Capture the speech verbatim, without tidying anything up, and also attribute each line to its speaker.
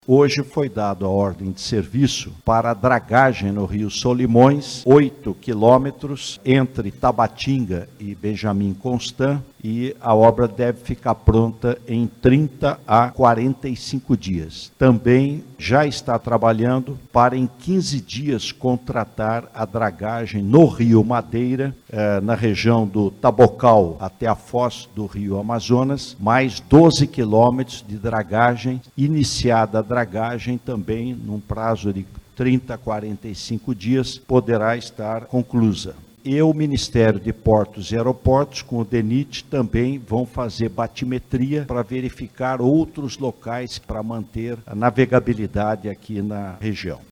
Speaker 1: Hoje foi dado a ordem de serviço para a dragagem no Rio Solimões, oito quilômetros entre Tabatinga e Benjamin Constant, e a obra deve ficar pronta em trinta a quarenta e cinco dias. Também já está trabalhando para em quinze dias contratar a dragagem no Rio Madeira, eh, na região do Tabocal até a foz do Rio Amazonas, mais doze quilômetros de dragagem, iniciada a dragagem também num prazo de trinta a quarenta e cinco dias, poderá estar conclusa. E o Ministério de Portos e Aeroportos, com o DENIT, também vão fazer batimetria para verificar outros locais para manter a navegabilidade aqui na região.